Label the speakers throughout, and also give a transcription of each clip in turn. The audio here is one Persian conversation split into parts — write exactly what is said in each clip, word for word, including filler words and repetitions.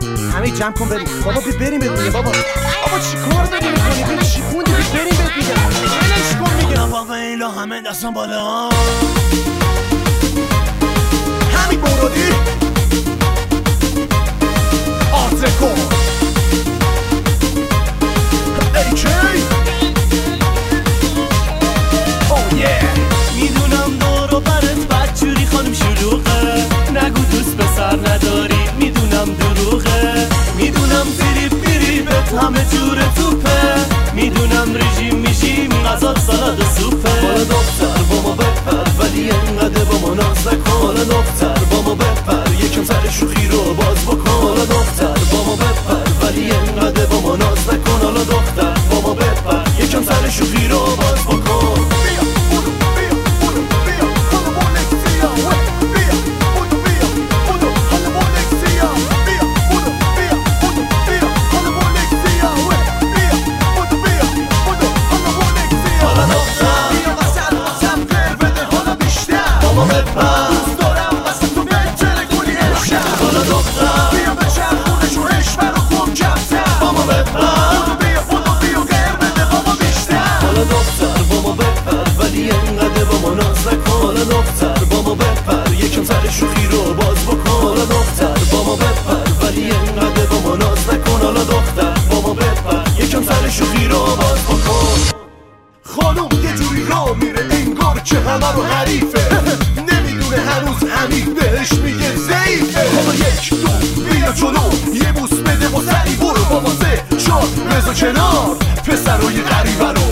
Speaker 1: همین جمع کن بریم بابا. بی بریم بهت میگم بابا. بابا چیکار داری میکنی؟ بی چی خوندی؟ بی بریم بهت میگم. ولش کن میگم.
Speaker 2: بابا اینا همه دستم بالا.
Speaker 1: همین برودی آرتکو ایکی او یه.
Speaker 2: میدونم دور و برت بدجوری خانم شلوغه، نگو دوست پسر نداری میدونم دروغه، میدونم فریب فریبت همه جور توپه، میدونم رژیم میشیم غذا سالاد و سوپه. حالا دختر با ما بپر ولی انقدر با ما ناز نکن. حالا دختر با ما بپر یکم سر شوخی رو باز بکن. حالا دختر با ما بپر ولی انقدر با ما ناز نکن. حالا دختر با ما بپر یکم سر شوخی رو باز بکن.
Speaker 1: خانم یه جوری را میره انگار که همه رو حریفه، نمیدونه هنوز امیر بهش میگه ضعیفه. حالا یک دو بیا جلو یه بوس بده و سری برو با مازه شاد بزا کنار پسرای غریبه رو.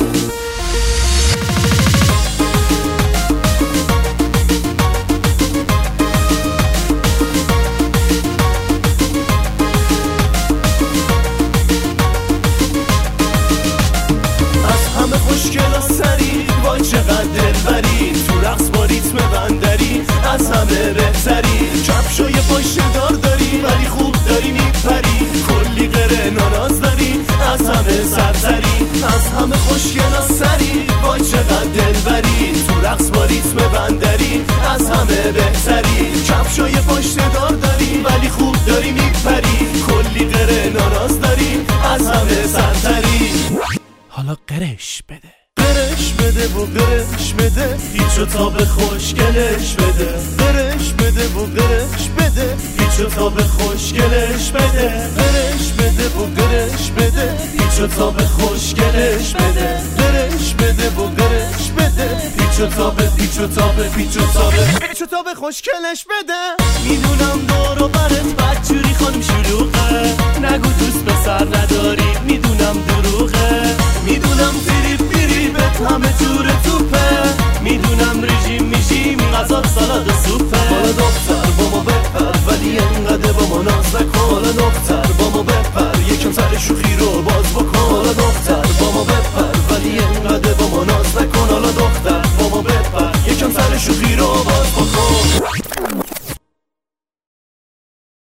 Speaker 2: خوشگلا سری وای چقدر دلبری، تو رقص با ریتم بندری از همه بهتری. کفشای پاشدار داری ولی خوب داری میپری، کلی قره ناناز داری از همه سرتری. از همه خوشگلا سری وای چقدر دلبری، تو رقص با ریتم بندری از همه بهتری. کفشای پاشدار داری ولی خوب داری میپری، کلی قره ناناز داری از همه سرتری.
Speaker 3: حالا قرش بده
Speaker 2: قرش بده و قرش بده هیچو تا به خوشگلش بده. قرش بده و قرش بده هیچو تا به خوشگلش بده. قرش بده و قرش بده هیچو تا به خوشگلش بده. قرش بده و قرش بده هیچو تا به هیچو تا به هیچو تا به هیچو تا به خوشگلش بده. میدونم دور و برت بدجوری خانم شلوغه، نگو دوست پسر نداری میدونم دروغه، میدونم فریب فریبت همه جور